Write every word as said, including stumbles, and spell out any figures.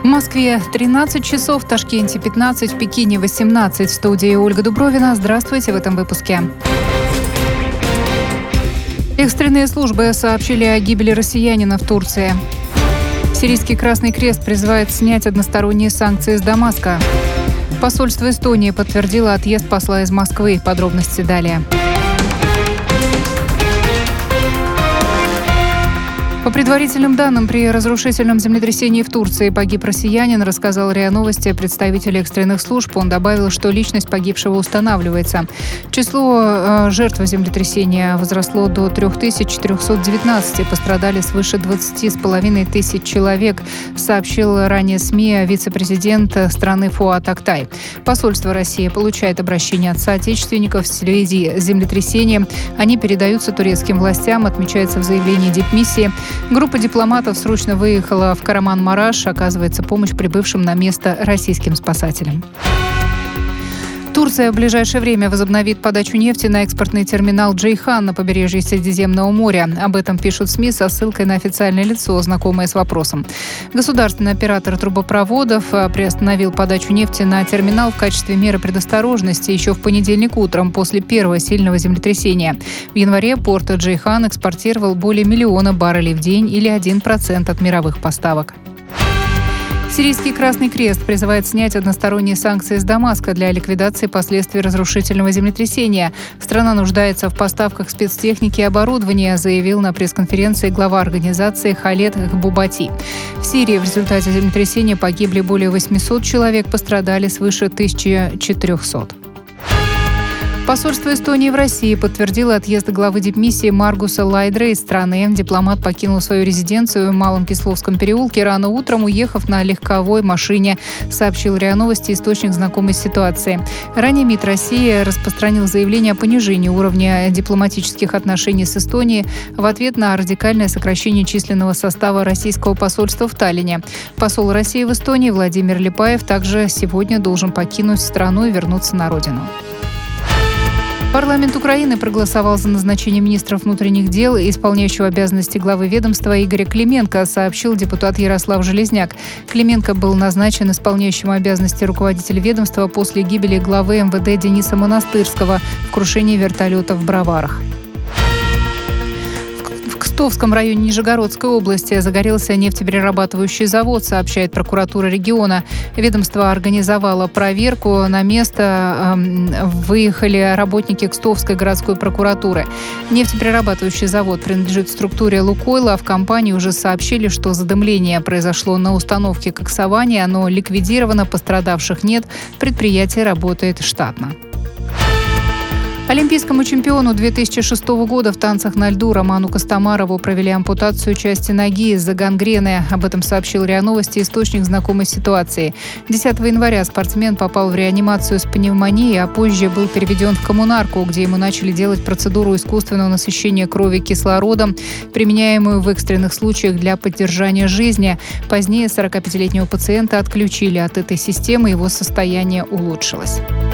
В Москве тринадцать часов, в Ташкенте пятнадцать, в Пекине восемнадцать. В студии Ольга Дубровина. Здравствуйте в этом выпуске. Экстренные службы сообщили о гибели россиянина в Турции. Сирийский Красный Крест призывает снять односторонние санкции с Дамаска. Посольство Эстонии подтвердило отъезд посла из Москвы. Подробности далее. По предварительным данным, при разрушительном землетрясении в Турции погиб россиянин, рассказал РИА Новости представитель экстренных служб. Он добавил, что личность погибшего устанавливается. Число э, жертв землетрясения возросло до три тысячи четыреста девятнадцать. Пострадали свыше двадцать с половиной тысяч человек, сообщил ранее СМИ вице-президент страны Фуат Актай. Посольство России получает обращения от соотечественников в связи с землетрясением. Они передаются турецким властям, отмечается в заявлении дипмиссии. Группа дипломатов срочно выехала в Караман-Мараш, оказывается помощь прибывшим на место российским спасателям. Турция в ближайшее время возобновит подачу нефти на экспортный терминал Джейхан на побережье Средиземного моря. Об этом пишут СМИ со ссылкой на официальное лицо, знакомое с вопросом. Государственный оператор трубопроводов приостановил подачу нефти на терминал в качестве меры предосторожности еще в понедельник утром после первого сильного землетрясения. В январе порт Джейхан экспортировал более миллиона баррелей в день или один процент от мировых поставок. Сирийский Красный Крест призывает снять односторонние санкции с Дамаска для ликвидации последствий разрушительного землетрясения. Страна нуждается в поставках спецтехники и оборудования, заявил на пресс-конференции глава организации Халед Гбубати. В Сирии в результате землетрясения погибли более восемьсот человек, пострадали свыше тысячи четырехсот. Посольство Эстонии в России подтвердило отъезд главы дипмиссии Маргуса Лайдре из страны. Дипломат покинул свою резиденцию в Малом Кисловском переулке рано утром, уехав на легковой машине, сообщил РИА Новости источник, знакомый с ситуацией. Ранее МИД России распространил заявление о понижении уровня дипломатических отношений с Эстонией в ответ на радикальное сокращение численного состава российского посольства в Таллине. Посол России в Эстонии Владимир Липаев также сегодня должен покинуть страну и вернуться на родину. Парламент Украины проголосовал за назначение министра внутренних дел и исполняющего обязанности главы ведомства Игоря Клименко, сообщил депутат Ярослав Железняк. Клименко был назначен исполняющим обязанности руководителя ведомства после гибели главы эм вэ дэ Дениса Монастырского в крушении вертолета в Броварах. В Кстовском районе Нижегородской области загорелся нефтеперерабатывающий завод, сообщает прокуратура региона. Ведомство организовало проверку. На место э, выехали работники Кстовской городской прокуратуры. Нефтеперерабатывающий завод принадлежит структуре «Лукойла», а в компании уже сообщили, что задымление произошло на установке коксования. Оно ликвидировано, пострадавших нет. Предприятие работает штатно. Олимпийскому чемпиону две тысячи шестого года в танцах на льду Роману Костомарову провели ампутацию части ноги из-за гангрены. Об этом сообщил РИА Новости источник, знакомый с ситуацией. десятого января спортсмен попал в реанимацию с пневмонией, а позже был переведен в коммунарку, где ему начали делать процедуру искусственного насыщения крови кислородом, применяемую в экстренных случаях для поддержания жизни. Позднее сорокапятилетнего пациента отключили от этой системы, его состояние улучшилось.